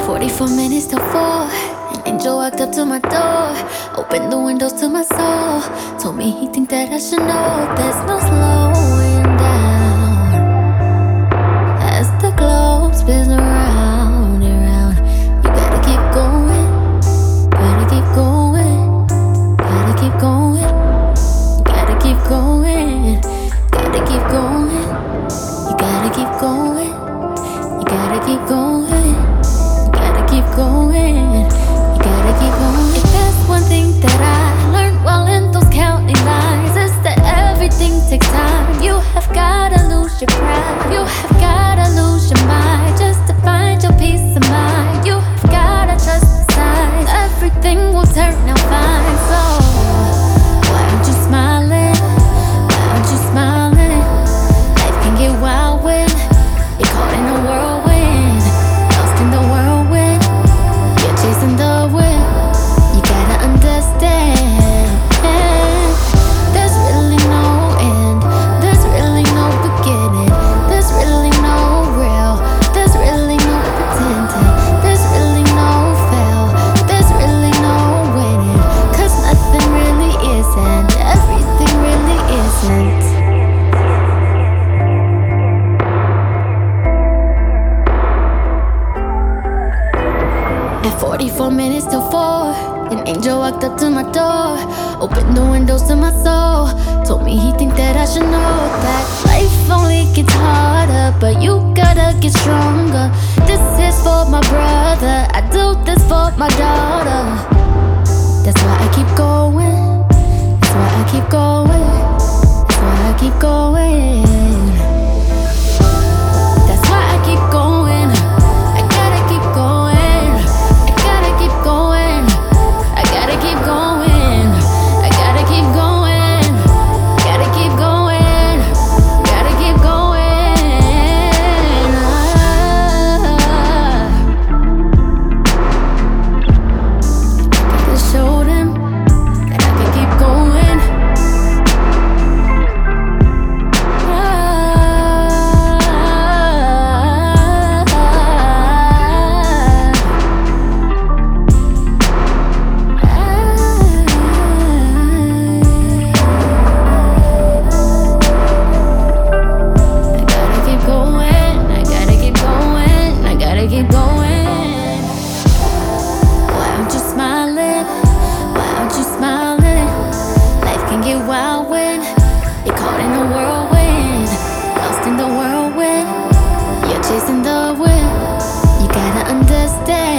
44 minutes till 4. An angel walked up to my door, opened the windows to my soul. Told me he think that I should know there's no slowing down as the globe spins around and round. You gotta keep going, gotta keep going, gotta keep going, gotta keep going, gotta keep going. You gotta keep going, you gotta keep going, you gotta keep going, you gotta keep going. If there's one thing that I learned while in those county lines, is that everything takes time. You have gotta lose your pride, you have gotta lose your mind just to find your peace of mind. You have gotta trust the signs, everything will turn out fine. So why aren't you smiling? Why aren't you smiling? Life can get wild when you're caught in a whirlwind, lost in the whirlwind. You're chasing the wind. You gotta understand, there's really no end, there's really no beginning, there's really no real, there's really no pretending, there's really no fail, there's really no winning. 'Cause nothing really isn't, everything really isn't. At 44 minutes till 4, an angel walked up to my door, opened the windows to my soul. Told me he think that I should know that life only gets harder, but you gotta get stronger. This is for my brother, I do this for my daughter. That's why I keep going, that's why I keep going, that's why I keep going. That's why I keep going. I gotta keep going. I gotta keep going. I gotta keep going. I gotta keep going. Gotta keep going. Gotta keep going. Gotta show them that I can keep going. Wild when you're caught in a whirlwind, lost in the whirlwind. You're chasing the wind. You gotta understand.